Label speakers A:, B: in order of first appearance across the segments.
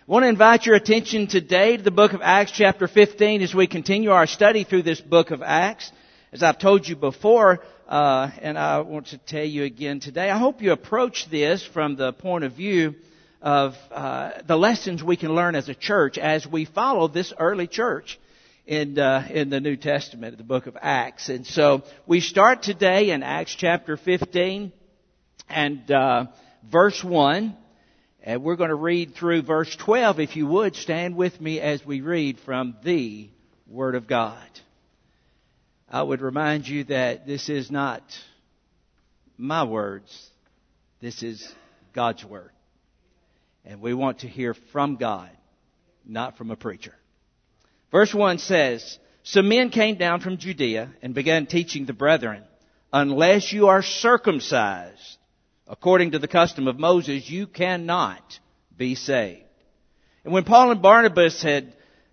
A: I want to invite your attention today to the book of Acts chapter 15 as we continue our study through this book of Acts. As I've told you before, and I want to tell you again today, I hope you approach this from the point of view of the lessons we can learn as a church as we follow this early church in the New Testament, the book of Acts. And so we start today in Acts chapter 15 and verse 1. And we're going to read through verse 12. If you would, stand with me as we read from the Word of God. I would remind you that this is not my words. This is God's Word. And we want to hear from God, not from a preacher. Verse 1 says, "Some men came down from Judea and began teaching the brethren, unless you are circumcised according to the custom of Moses, you cannot be saved. And when Paul and Barnabas had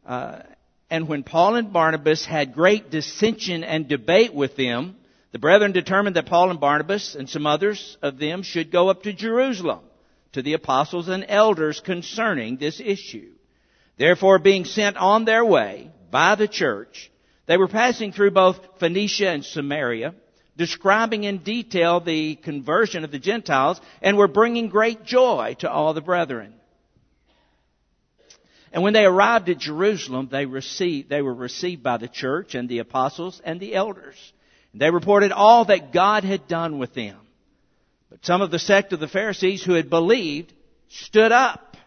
A: great dissension and debate with them, the brethren determined that Paul and Barnabas and some others of them should go up to Jerusalem to the apostles and elders concerning this issue. Therefore, being sent on their way by the church, they were passing through both Phoenicia and Samaria, describing in detail the conversion of the Gentiles, and were bringing great joy to all the brethren. And when they arrived at Jerusalem, they were received by the church and the apostles and the elders. And they reported all that God had done with them. But some of the sect of the Pharisees who had believed stood up,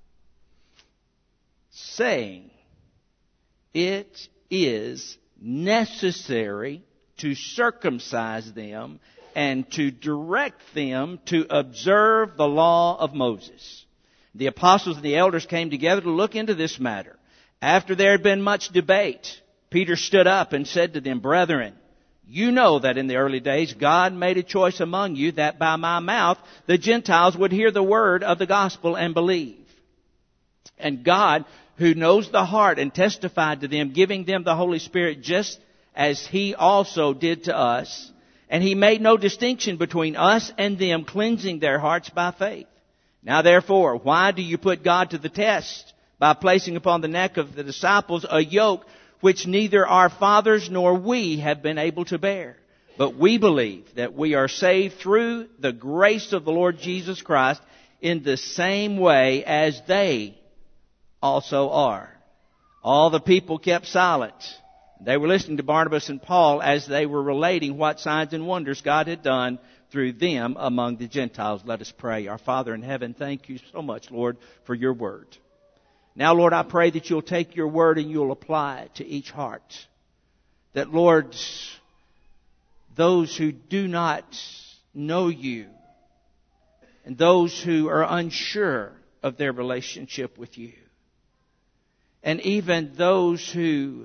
A: saying, "It is necessary to circumcise them and to direct them to observe the law of Moses." The apostles and the elders came together to look into this matter. After there had been much debate, Peter stood up and said to them, "Brethren, you know that in the early days God made a choice among you that by my mouth the Gentiles would hear the word of the gospel and believe. And God, who knows the heart, and testified to them, giving them the Holy Spirit just as He also did to us. And He made no distinction between us and them, cleansing their hearts by faith. Now therefore, why do you put God to the test by placing upon the neck of the disciples a yoke which neither our fathers nor we have been able to bear? But we believe that we are saved through the grace of the Lord Jesus Christ in the same way as they also are." All the people kept silent. They were listening to Barnabas and Paul as they were relating what signs and wonders God had done through them among the Gentiles. Let us pray. Our Father in heaven, thank you so much, Lord, for your word. Now, Lord, I pray that you'll take your word and you'll apply it to each heart. That, Lord, those who do not know you and those who are unsure of their relationship with you, and even those who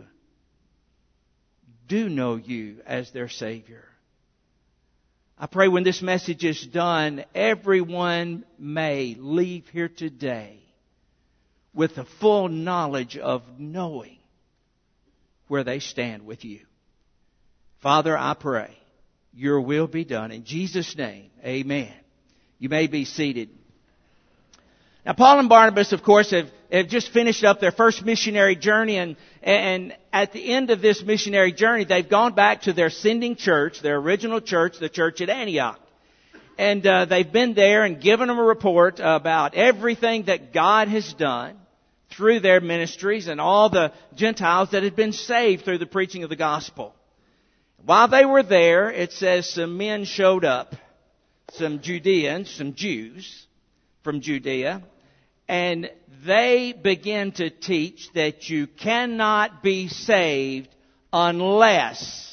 A: do know you as their Savior, I pray when this message is done, everyone may leave here today with a full knowledge of knowing where they stand with you. Father, I pray your will be done. In Jesus' name, amen. You may be seated. Now, Paul and Barnabas, of course, have just finished up their first missionary journey, and at the end of this missionary journey, they've gone back to their sending church, their original church, the church at Antioch. And they've been there and given them a report about everything that God has done through their ministries and all the Gentiles that had been saved through the preaching of the gospel. While they were there, it says some men showed up, some Judeans, some Jews from Judea, and they began to teach that you cannot be saved unless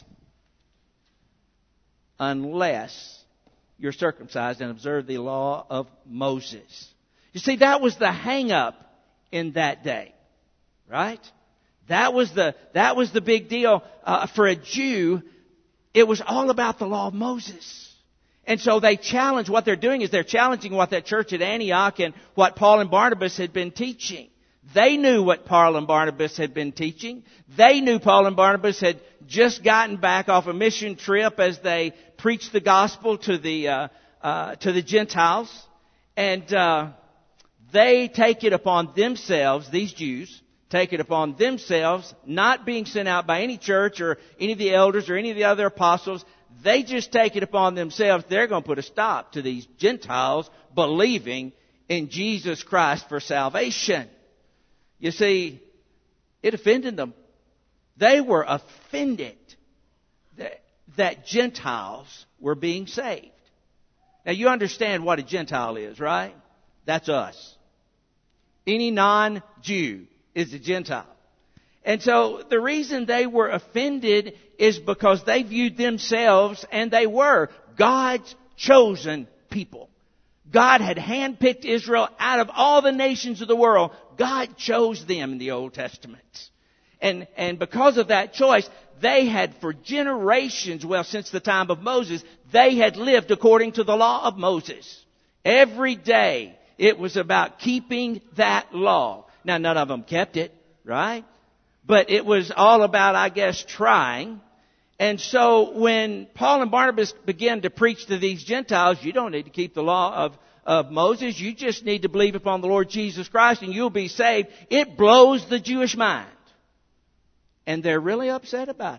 A: you're circumcised and observe the law of Moses. You see, that was the hang-up in that day, right? That was the big deal. For a Jew, it was all about the law of Moses. And so they challenge, what they're doing is they're challenging what that church at Antioch and what Paul and Barnabas had been teaching. They knew what Paul and Barnabas had been teaching. They knew Paul and Barnabas had just gotten back off a mission trip as they preached the gospel to the Gentiles. And they take it upon themselves, these Jews, take it upon themselves, not being sent out by any church or any of the elders or any of the other apostles. They just take it upon themselves. They're going to put a stop to these Gentiles believing in Jesus Christ for salvation. You see, it offended them. They were offended that Gentiles were being saved. Now you understand what a Gentile is, right? That's us. Any non-Jew is a Gentile. And so the reason they were offended is because they viewed themselves, and they were, God's chosen people. God had handpicked Israel out of all the nations of the world. God chose them in the Old Testament. And because of that choice, they had for generations, well, since the time of Moses, they had lived according to the law of Moses. Every day it was about keeping that law. Now, none of them kept it, right? But it was all about, I guess, trying. And so when Paul and Barnabas began to preach to these Gentiles, you don't need to keep the law of Moses. You just need to believe upon the Lord Jesus Christ and you'll be saved. It blows the Jewish mind. And they're really upset about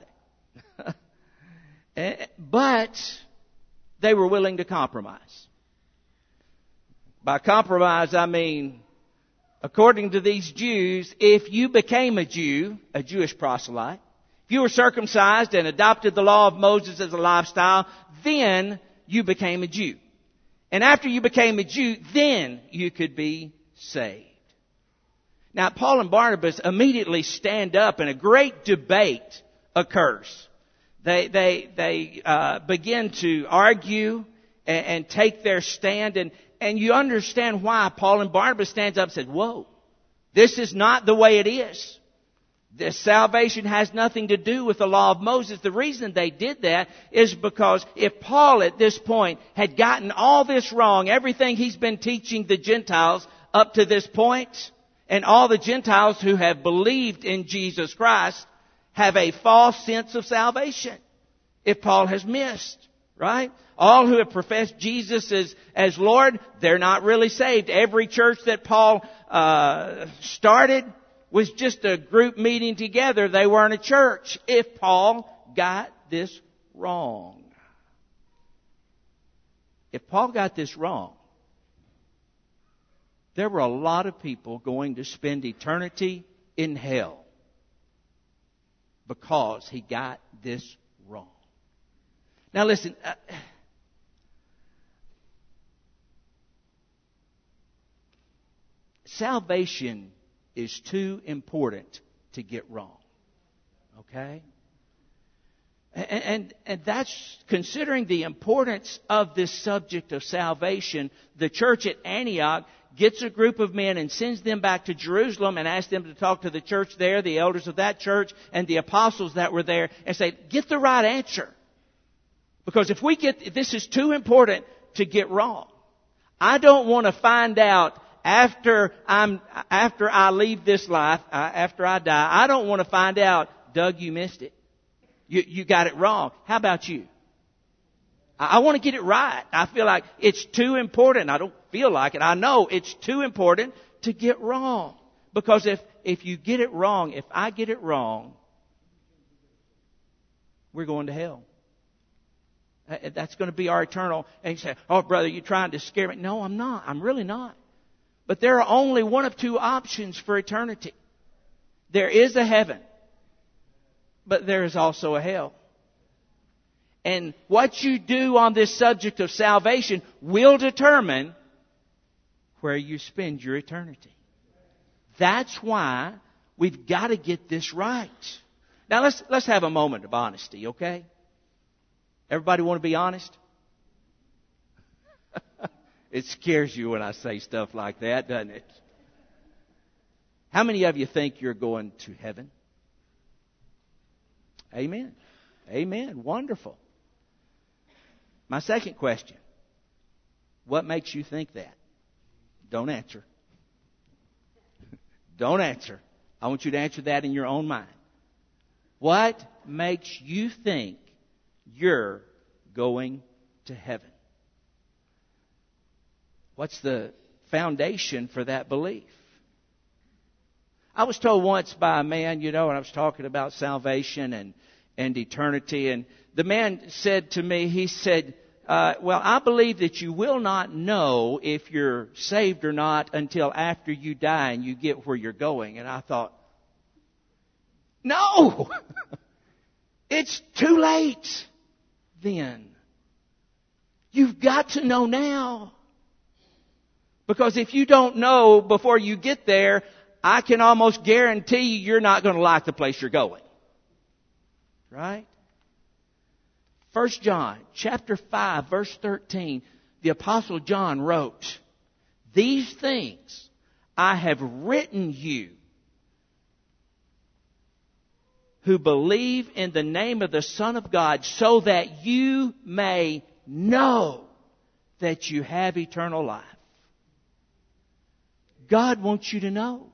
A: it. But they were willing to compromise. By compromise, I mean, according to these Jews, if you became a Jew, a Jewish proselyte, if you were circumcised and adopted the law of Moses as a lifestyle, then you became a Jew. And after you became a Jew, then you could be saved. Now, Paul and Barnabas immediately stand up and a great debate occurs. They begin to argue and take their stand. And you understand why Paul and Barnabas stands up and said, whoa, this is not the way it is. This salvation has nothing to do with the law of Moses. The reason they did that is because if Paul at this point had gotten all this wrong, everything he's been teaching the Gentiles up to this point, and all the Gentiles who have believed in Jesus Christ have a false sense of salvation. If Paul has missed, right? All who have professed Jesus as Lord, they're not really saved. Every church that Paul started was just a group meeting together. They weren't a church. If Paul got this wrong. If Paul got this wrong, there were a lot of people going to spend eternity in hell because he got this wrong. Now listen, salvation is too important to get wrong. Okay? And that's, considering the importance of this subject of salvation, the church at Antioch gets a group of men and sends them back to Jerusalem and asks them to talk to the church there, the elders of that church, and the apostles that were there, and say, get the right answer. Because if this is too important to get wrong. I don't want to find out after I leave this life, after I die, I don't want to find out, Doug, you missed it. You got it wrong. How about you? I want to get it right. I feel like it's too important. I don't feel like it. I know it's too important to get wrong. Because if you get it wrong, if I get it wrong, we're going to hell. That's going to be our eternal. And you say, oh, brother, you're trying to scare me. No, I'm not. I'm really not. But there are only one of two options for eternity. There is a heaven, but there is also a hell. And what you do on this subject of salvation will determine where you spend your eternity. That's why we've got to get this right. Now let's have a moment of honesty, okay? Everybody want to be honest? It scares you when I say stuff like that, doesn't it? How many of you think you're going to heaven? Amen. Amen. Wonderful. My second question. What makes you think that? Don't answer. Don't answer. I want you to answer that in your own mind. What makes you think you're going to heaven? What's the foundation for that belief. I was told once by a man, and I was talking about salvation and eternity, and the man said to me, he said, well, I believe that you will not know if you're saved or not until after you die and you get where you're going. And I thought, no! It's too late then. You've got to know now. Because if you don't know before you get there, I can almost guarantee you're not going to like the place you're going. Right? 1 John chapter 5 verse 13, the Apostle John wrote, "These things I have written you who believe in the name of the Son of God, so that you may know that you have eternal life." God wants you to know.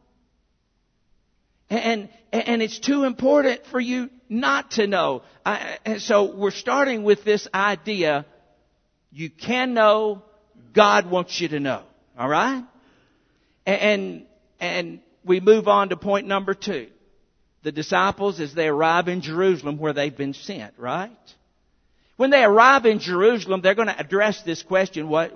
A: And it's too important for you not to know. And so we're starting with this idea, you can know, God wants you to know. All right? And we move on to point number 2. The disciples, as they arrive in Jerusalem where they've been sent, right? When they arrive in Jerusalem, they're going to address this question, what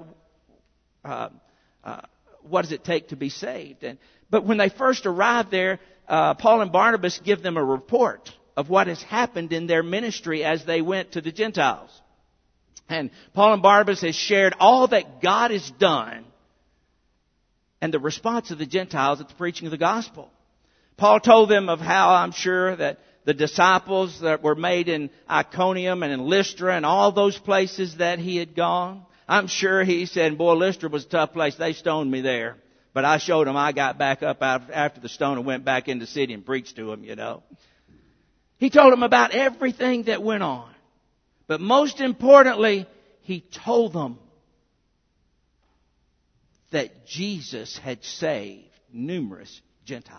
A: does it take to be saved? But when they first arrive there, Paul and Barnabas give them a report of what has happened in their ministry as they went to the Gentiles. And Paul and Barnabas has shared all that God has done and the response of the Gentiles at the preaching of the gospel. Paul told them of how, I'm sure, that the disciples that were made in Iconium and in Lystra and all those places that he had gone. I'm sure he said, boy, Lystra was a tough place. They stoned me there. But I showed them I got back up after the stone and went back in the city and preached to them, He told them about everything that went on. But most importantly, he told them that Jesus had saved numerous Gentiles.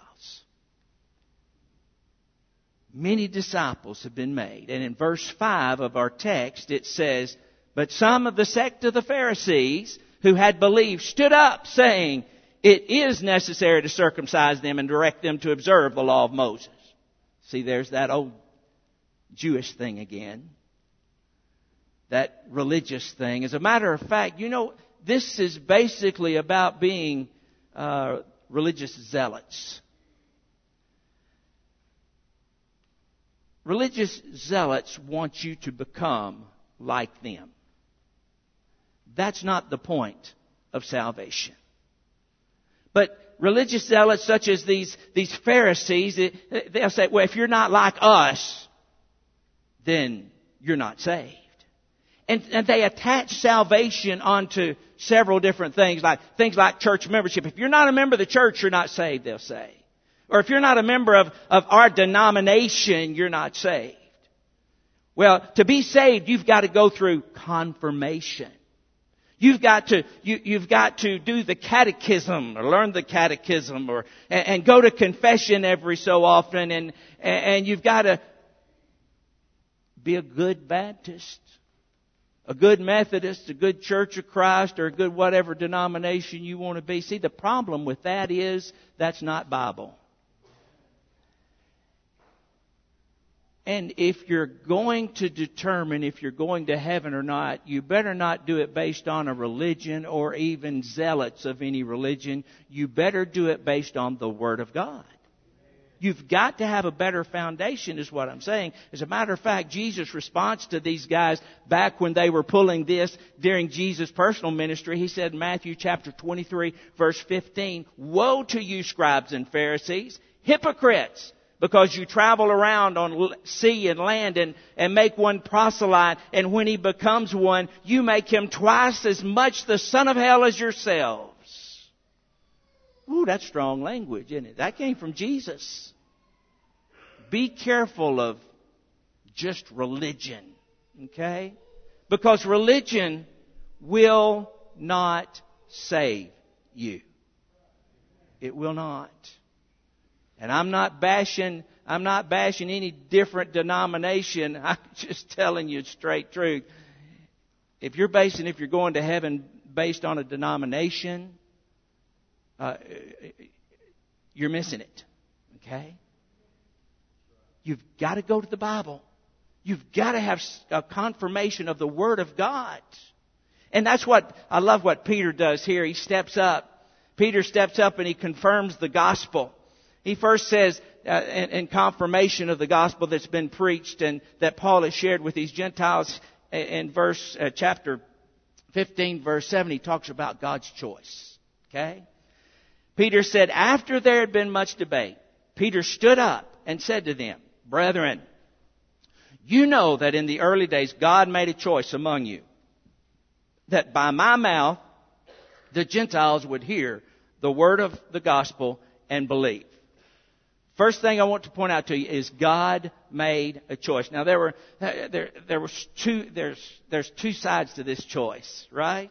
A: Many disciples have been made. And in verse 5 of our text, it says, "But some of the sect of the Pharisees who had believed stood up, saying, 'It is necessary to circumcise them and direct them to observe the law of Moses.'" See, there's that old Jewish thing again. That religious thing. As a matter of fact, this is basically about being religious zealots. Religious zealots want you to become like them. That's not the point of salvation. But religious zealots such as these Pharisees, they'll say, well, if you're not like us, then you're not saved. And they attach salvation onto several different things like church membership. If you're not a member of the church, you're not saved, they'll say. Or if you're not a member of our denomination, you're not saved. Well, to be saved, you've got to go through confirmation. You've got to do the catechism, or learn the catechism, and go to confession every so often, and you've got to be a good Baptist, a good Methodist, a good Church of Christ, or a good whatever denomination you want to be. See, the problem with that is that's not Bible. And if you're going to determine if you're going to heaven or not, you better not do it based on a religion or even zealots of any religion. You better do it based on the Word of God. You've got to have a better foundation, is what I'm saying. As a matter of fact, Jesus' response to these guys back when they were pulling this during Jesus' personal ministry, he said in Matthew chapter 23, verse 15, "Woe to you, scribes and Pharisees, hypocrites! Because you travel around on sea and land and make one proselyte, and when he becomes one, you make him twice as much the son of hell as yourselves." Ooh, that's strong language, isn't it? That came from Jesus. Be careful of just religion, okay? Because religion will not save you. It will not. And I'm not bashing any different denomination. I'm just telling you straight truth. If you're going to heaven based on a denomination, you're missing it. Okay? You've got to go to the Bible. You've got to have a confirmation of the Word of God. And that's what, I love what Peter does here. He steps up. Peter steps up and he confirms the gospel. He first says, in confirmation of the gospel that's been preached and that Paul has shared with these Gentiles, in chapter 15, verse 7, he talks about God's choice. Okay? Peter said, after there had been much debate, Peter stood up and said to them, brethren, you know that in the early days God made a choice among you, that by my mouth the Gentiles would hear the word of the gospel and believe. First thing I want to point out to you is God made a choice. Now there's two sides to this choice, right?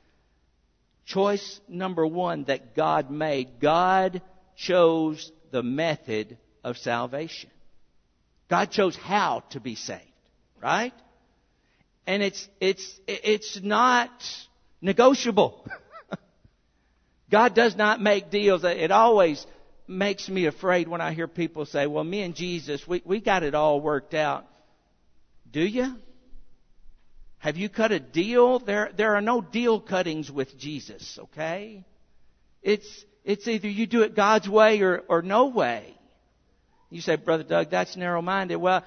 A: Choice number one that God made. God chose the method of salvation. God chose how to be saved, right? And it's not negotiable. God does not make deals. It always makes me afraid when I hear people say, well, me and Jesus, we got it all worked out. Do you? Have you cut a deal? There are no deal cuttings with Jesus, okay? It's either you do it God's way or no way. You say, Brother Doug, that's narrow-minded. Well,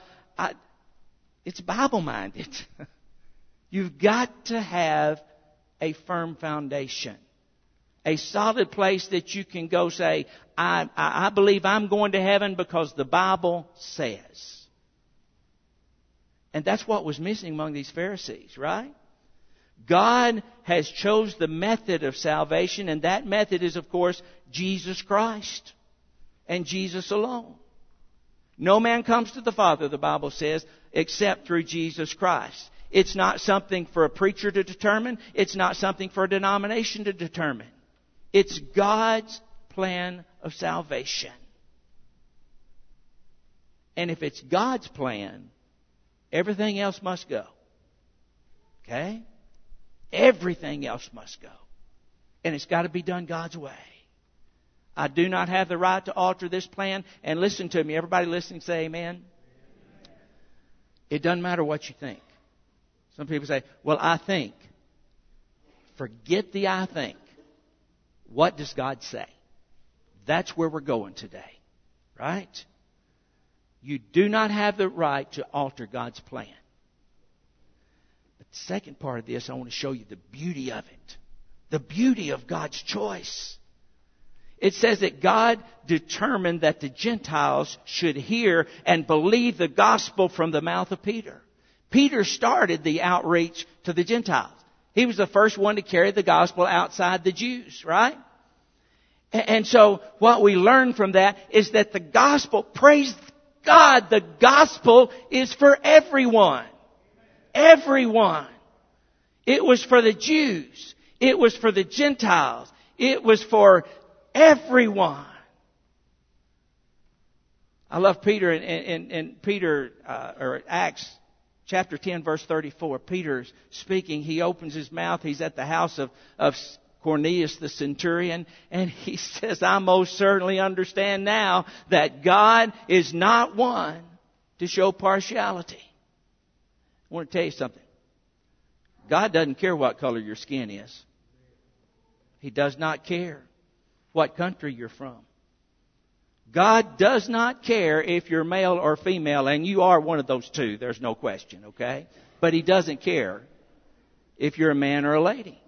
A: it's Bible-minded. You've got to have a firm foundation. A solid place that you can go say, I believe I'm going to heaven because the Bible says. And that's what was missing among these Pharisees, right? God has chose the method of salvation, and that method is, of course, Jesus Christ and Jesus alone. No man comes to the Father, the Bible says, except through Jesus Christ. It's not something for a preacher to determine. It's not something for a denomination to determine. It's God's plan of salvation. And if it's God's plan, everything else must go. Okay? Everything else must go. And it's got to be done God's way. I do not have the right to alter this plan. And listen to me. Everybody listening say amen. It doesn't matter what you think. Some people say, well, I think. Forget the I think. What does God say? That's where we're going today. Right? You do not have the right to alter God's plan. But the second part of this, I want to show you the beauty of it. The beauty of God's choice. It says that God determined that the Gentiles should hear and believe the gospel from the mouth of Peter. Peter started the outreach to the Gentiles. He was the first one to carry the gospel outside the Jews, right? And so what we learn from that is that the gospel, praise God, the gospel is for everyone. Everyone. It was for the Jews. It was for the Gentiles. It was for everyone. I love Peter in Acts chapter 10 verse 34. Peter's speaking. He opens his mouth. He's at the house of Cornelius the centurion, and he says, I most certainly understand now that God is not one to show partiality. I want to tell you something. God doesn't care what color your skin is. He does not care what country you're from. God does not care if you're male or female, and you are one of those two. There's no question, okay? But He doesn't care if you're a man or a lady.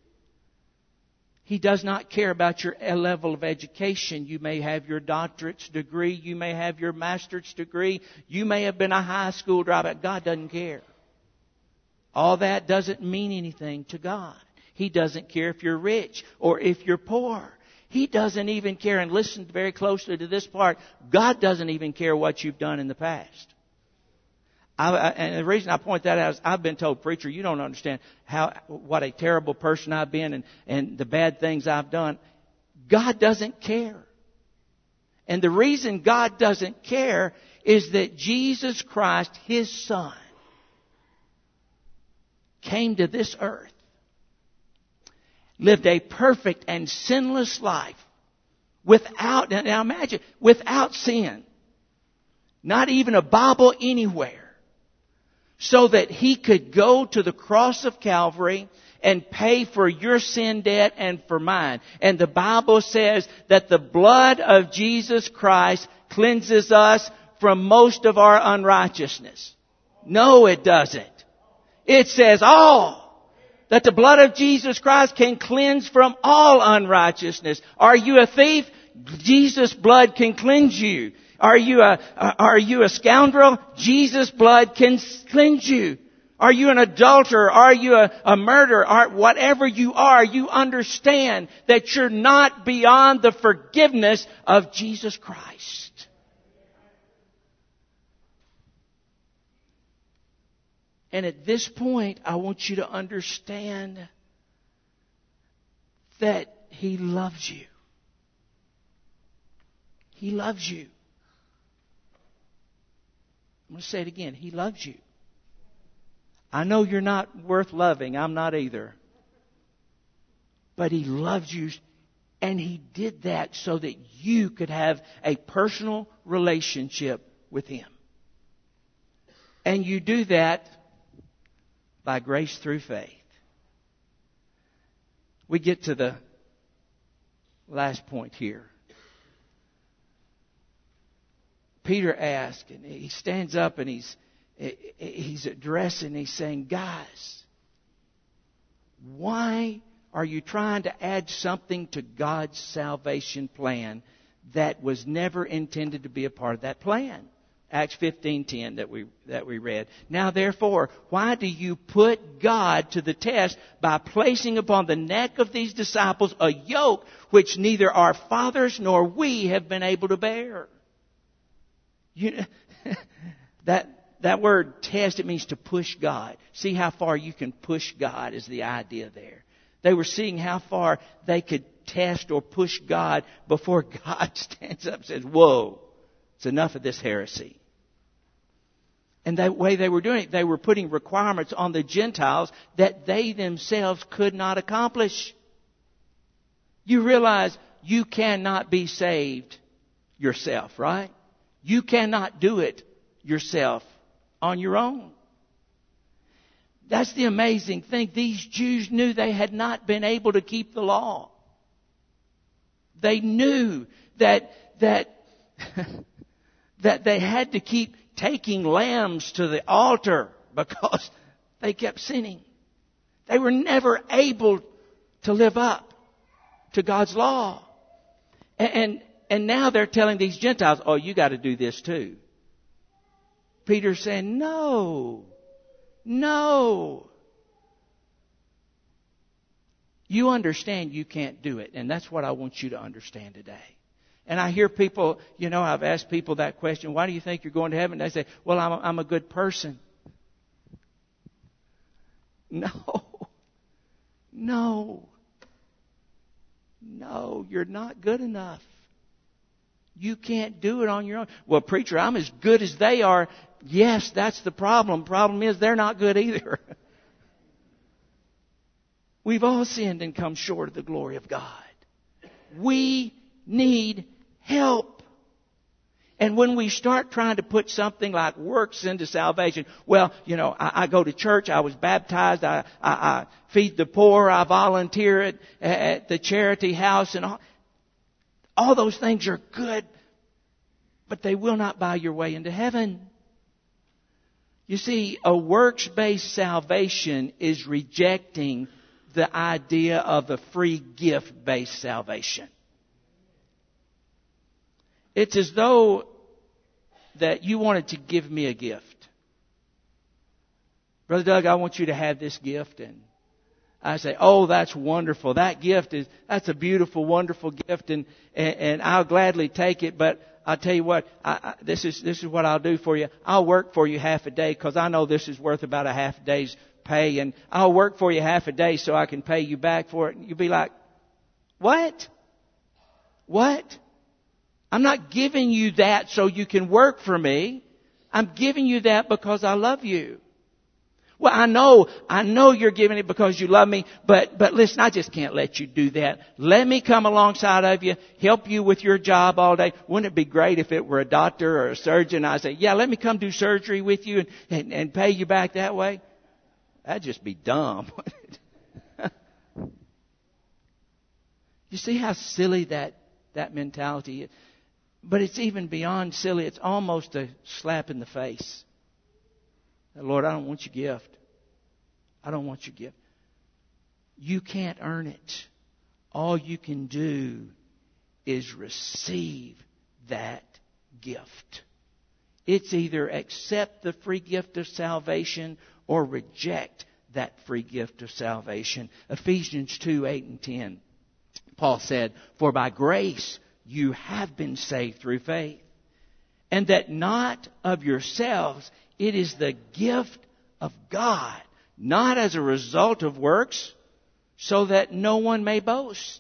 A: He does not care about your level of education. You may have your doctorate's degree. You may have your master's degree. You may have been a high school dropout. God doesn't care. All that doesn't mean anything to God. He doesn't care if you're rich or if you're poor. He doesn't even care. And listen very closely to this part. God doesn't even care what you've done in the past. And the reason I point that out is I've been told, preacher, you don't understand what a terrible person I've been and the bad things I've done. God doesn't care. And the reason God doesn't care is that Jesus Christ, His Son, came to this earth. lived a perfect and sinless life without, now imagine, without sin. Not even a bobble anywhere. So that He could go to the cross of Calvary and pay for your sin debt and for mine. And the Bible says that the blood of Jesus Christ cleanses us from most of our unrighteousness. No, it doesn't. It says all. That the blood of Jesus Christ can cleanse from all unrighteousness. Are you a thief? Jesus' blood can cleanse you. Are you a scoundrel? Jesus' blood can cleanse you. Are you an adulterer? Are you a murderer? Whatever you are, you understand that you're not beyond the forgiveness of Jesus Christ. And at this point, I want you to understand that He loves you. He loves you. I'm going to say it again. He loves you. I know you're not worth loving. I'm not either. But He loves you. And He did that so that you could have a personal relationship with Him. And you do that by grace through faith. We get to the last point here. Peter asked, and he stands up and he's addressing, he's saying, guys, why are you trying to add something to God's salvation plan that was never intended to be a part of that plan? Acts 15:10 that we read. Now therefore, why do you put God to the test by placing upon the neck of these disciples a yoke which neither our fathers nor we have been able to bear? That word test, it means to push God. See how far you can push God is the idea there. They were seeing how far they could test or push God before God stands up and says, whoa, it's enough of this heresy. And the way they were doing it, they were putting requirements on the Gentiles that they themselves could not accomplish. You realize you cannot be saved yourself, right? You cannot do it yourself on your own. That's the amazing thing. These Jews knew they had not been able to keep the law. They knew that they had to keep taking lambs to the altar because they kept sinning. They were never able to live up to God's law. And now they're telling these Gentiles, oh, you got to do this too. Peter's saying, no. You understand you can't do it. And that's what I want you to understand today. And I hear people, I've asked people that question, why do you think you're going to heaven? They say, well, I'm a good person. No, you're not good enough. You can't do it on your own. Well, preacher, I'm as good as they are. Yes, that's the problem. Problem is they're not good either. We've all sinned and come short of the glory of God. We need help. And when we start trying to put something like works into salvation, well, I go to church, I was baptized, I feed the poor, I volunteer at the charity house, and all those things are good, but they will not buy your way into heaven. You see, a works-based salvation is rejecting the idea of a free gift-based salvation. It's as though that you wanted to give me a gift. Brother Doug, I want you to have this gift. And I say, oh, that's wonderful. That's a beautiful, wonderful gift. And I'll gladly take it. But I'll tell you what, this is what I'll do for you. I'll work for you half a day because I know this is worth about a half a day's pay. And I'll work for you half a day so I can pay you back for it. And you'll be like, what? I'm not giving you that so you can work for me. I'm giving you that because I love you. Well, I know you're giving it because you love me, but listen, I just can't let you do that. Let me come alongside of you, help you with your job all day. Wouldn't it be great if it were a doctor or a surgeon? I say, yeah, let me come do surgery with you and pay you back that way. That'd just be dumb. You see how silly that mentality is? But it's even beyond silly. It's almost a slap in the face. Lord, I don't want your gift. I don't want your gift. You can't earn it. All you can do is receive that gift. It's either accept the free gift of salvation or reject that free gift of salvation. Ephesians 2:8-10. Paul said, "For by grace you have been saved through faith, and that not of yourselves, it is the gift of God, not as a result of works, so that no one may boast."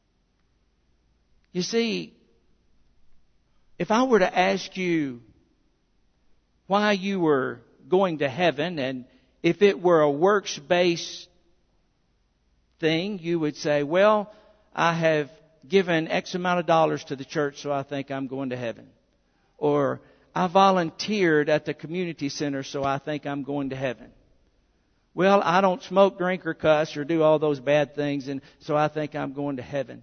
A: You see, if I were to ask you why you were going to heaven, and if it were a works-based thing, you would say, well, I have given X amount of dollars to the church, so I think I'm going to heaven. Or I volunteered at the community center, so I think I'm going to heaven. Well, I don't smoke, drink, or cuss, or do all those bad things, and so I think I'm going to heaven.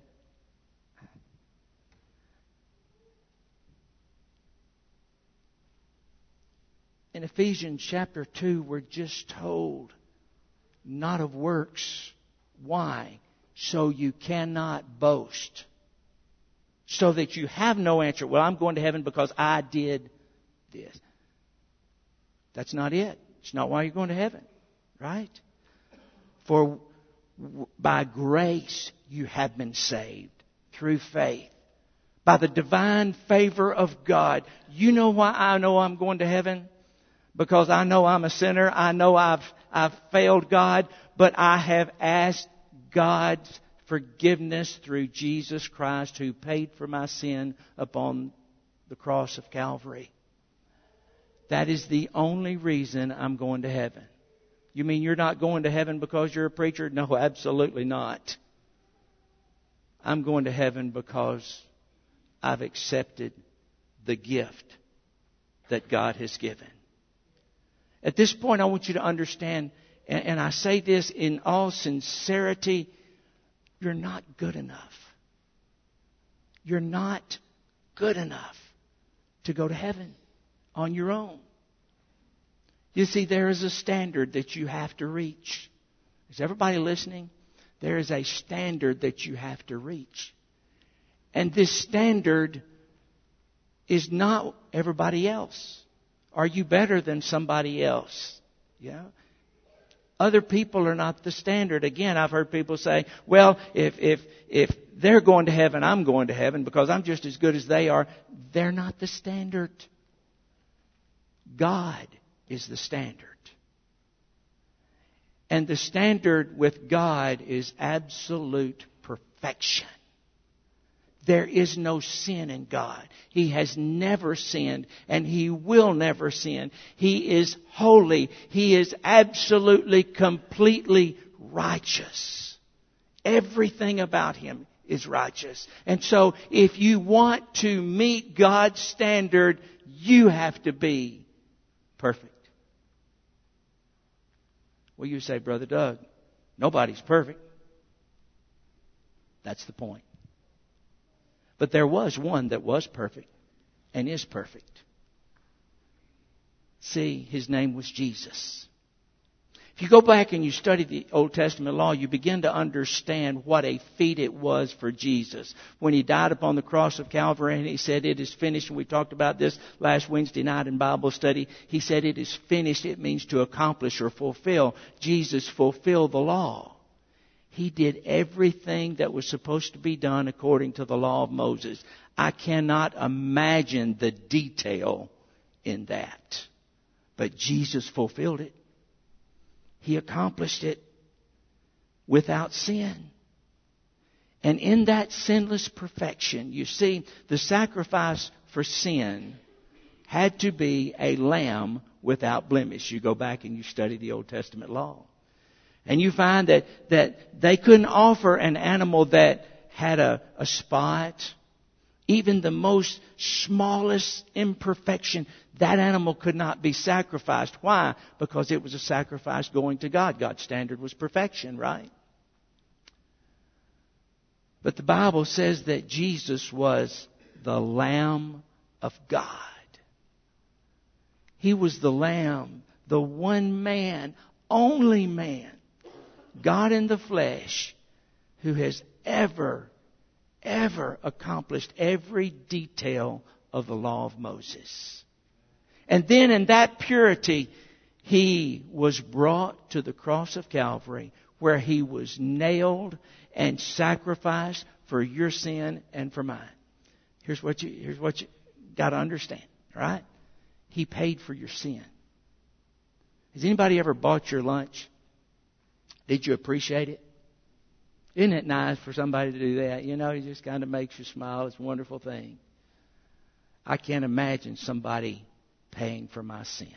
A: In Ephesians chapter 2, we're just told, not of works. Why? So you cannot boast. So that you have no answer. Well, I'm going to heaven because I did this. That's not it. It's not why you're going to heaven. Right? For by grace you have been saved through faith. By the divine favor of God. You know why I know I'm going to heaven? Because I know I'm a sinner. I know I've failed God. But I have asked God's forgiveness through Jesus Christ, who paid for my sin upon the cross of Calvary. That is the only reason I'm going to heaven. You mean you're not going to heaven because you're a preacher? No, absolutely not. I'm going to heaven because I've accepted the gift that God has given. At this point, I want you to understand, and I say this in all sincerity, you're not good enough. You're not good enough to go to heaven on your own. You see, there is a standard that you have to reach. Is everybody listening? There is a standard that you have to reach. And this standard is not everybody else. Are you better than somebody else? Yeah. Other people are not the standard. Again, I've heard people say, well, if they're going to heaven, I'm going to heaven because I'm just as good as they are. They're not the standard. God is the standard. And the standard with God is absolute perfection. There is no sin in God. He has never sinned, and He will never sin. He is holy. He is absolutely, completely righteous. Everything about Him is righteous. And so, if you want to meet God's standard, you have to be perfect. Well, you say, Brother Doug, nobody's perfect. That's the point. But there was one that was perfect and is perfect. See, His name was Jesus. If you go back and you study the Old Testament law, you begin to understand what a feat it was for Jesus. When He died upon the cross of Calvary and He said, it is finished, and we talked about this last Wednesday night in Bible study. He said, it is finished. It means to accomplish or fulfill. Jesus fulfilled the law. He did everything that was supposed to be done according to the law of Moses. I cannot imagine the detail in that. But Jesus fulfilled it. He accomplished it without sin. And in that sinless perfection, you see, the sacrifice for sin had to be a lamb without blemish. You go back and you study the Old Testament law. And you find that they couldn't offer an animal that had a spot, even the most smallest imperfection. That animal could not be sacrificed. Why? Because it was a sacrifice going to God. God's standard was perfection, right? But the Bible says that Jesus was the Lamb of God. He was the Lamb, the one man, only man, God in the flesh, who has ever accomplished every detail of the law of Moses. And then in that purity, He was brought to the cross of Calvary, where He was nailed and sacrificed for your sin and for mine. Here's what you got to understand, right? He paid for your sin. Has anybody ever bought your lunch? Did you appreciate it? Isn't it nice for somebody to do that? You know, it just kind of makes you smile. It's a wonderful thing. I can't imagine somebody paying for my sin.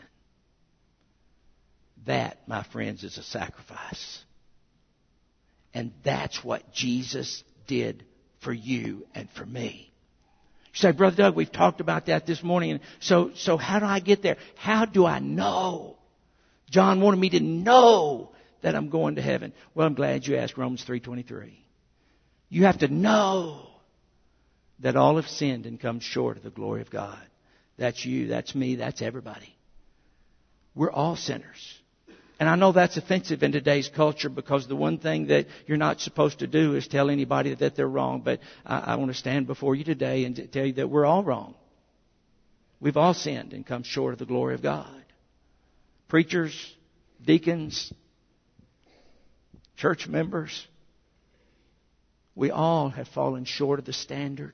A: That, my friends, is a sacrifice. And that's what Jesus did for you and for me. You say, Brother Doug, we've talked about that this morning. So how do I get there? How do I know? John wanted me to know that I'm going to heaven. Well, I'm glad you asked. Romans 3:23. You have to know that all have sinned and come short of the glory of God. That's you, that's me, that's everybody. We're all sinners. And I know that's offensive in today's culture, because the one thing that you're not supposed to do is tell anybody that they're wrong. But I want to stand before you today and tell you that we're all wrong. We've all sinned and come short of the glory of God. Preachers, deacons, church members, we all have fallen short of the standard.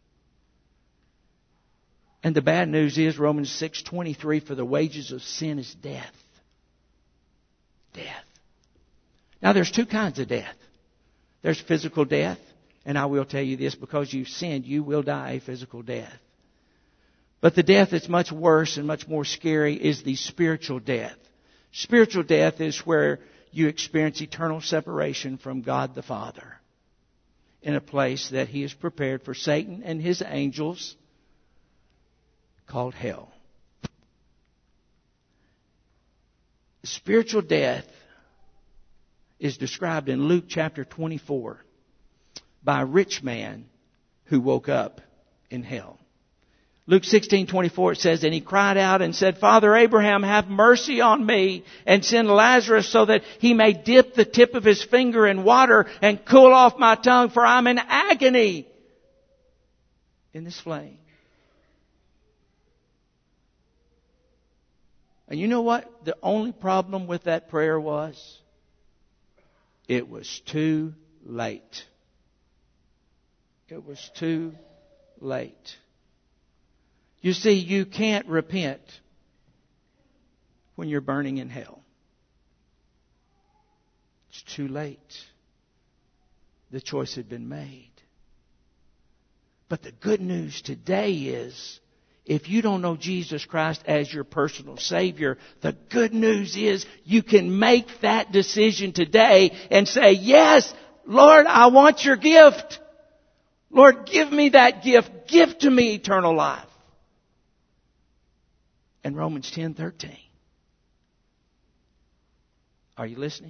A: And the bad news is Romans 6:23, for the wages of sin is death. Death. Now there's two kinds of death. There's physical death, and I will tell you this, because you've sinned, you will die a physical death. But the death that's much worse and much more scary is the spiritual death. Spiritual death is where you experience eternal separation from God the Father in a place that He has prepared for Satan and his angels, called hell. Spiritual death is described in Luke chapter 24 by a rich man who woke up in hell. Luke 16:24, it says, and he cried out and said, Father Abraham, have mercy on me, and send Lazarus so that he may dip the tip of his finger in water and cool off my tongue, for I'm in agony in this flame. And you know what the only problem with that prayer was? It was too late. It was too late. You see, you can't repent when you're burning in hell. It's too late. The choice had been made. But the good news today is, if you don't know Jesus Christ as your personal Savior, the good news is you can make that decision today and say, yes, Lord, I want your gift. Lord, give me that gift. Give to me eternal life. And Romans 10:13. Are you listening?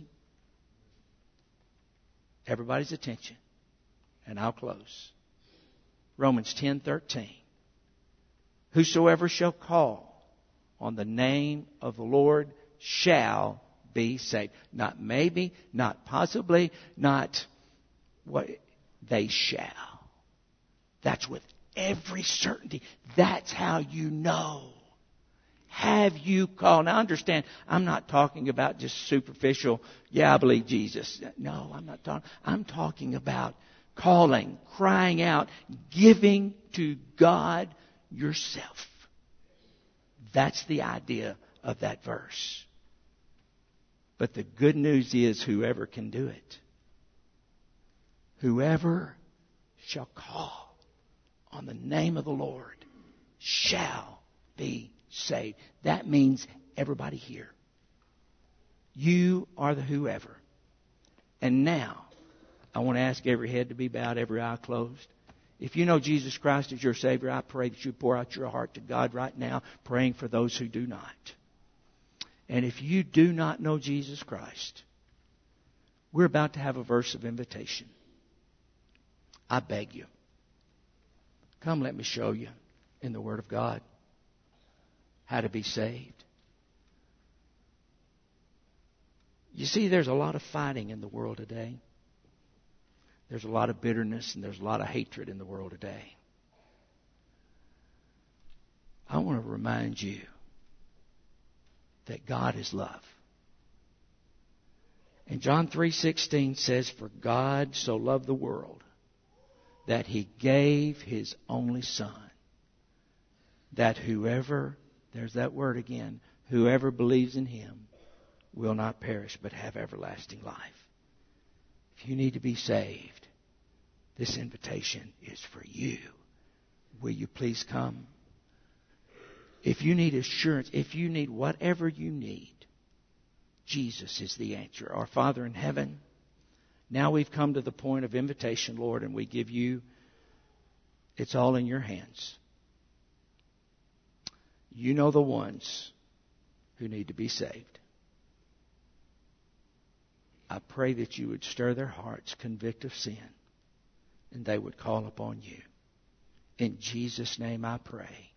A: Everybody's attention. And I'll close. Romans 10:13. Whosoever shall call on the name of the Lord shall be saved. Not maybe, not possibly, not what, they shall. That's with every certainty. That's how you know. Have you called? Now understand, I'm not talking about just superficial, yeah, I believe Jesus. No, I'm not talking. I'm talking about calling, crying out, giving to God yourself. That's the idea of that verse. But the good news is, whoever can do it, whoever shall call on the name of the Lord shall be saved. That means everybody here. You are the whoever. And now, I want to ask every head to be bowed, every eye closed. If you know Jesus Christ as your Savior, I pray that you pour out your heart to God right now, praying for those who do not. And if you do not know Jesus Christ, we're about to have a verse of invitation. I beg you, come let me show you in the Word of God how to be saved. You see, there's a lot of fighting in the world today. There's a lot of bitterness and there's a lot of hatred in the world today. I want to remind you that God is love. And John 3:16 says, "For God so loved the world that He gave His only Son, that whoever," there's that word again, "whoever believes in Him will not perish but have everlasting life." If you need to be saved, this invitation is for you. Will you please come? If you need assurance, if you need whatever you need, Jesus is the answer. Our Father in heaven, now we've come to the point of invitation, Lord, and we give you, it's all in your hands. You know the ones who need to be saved. I pray that you would stir their hearts, convict of sin, and they would call upon you. In Jesus' name I pray.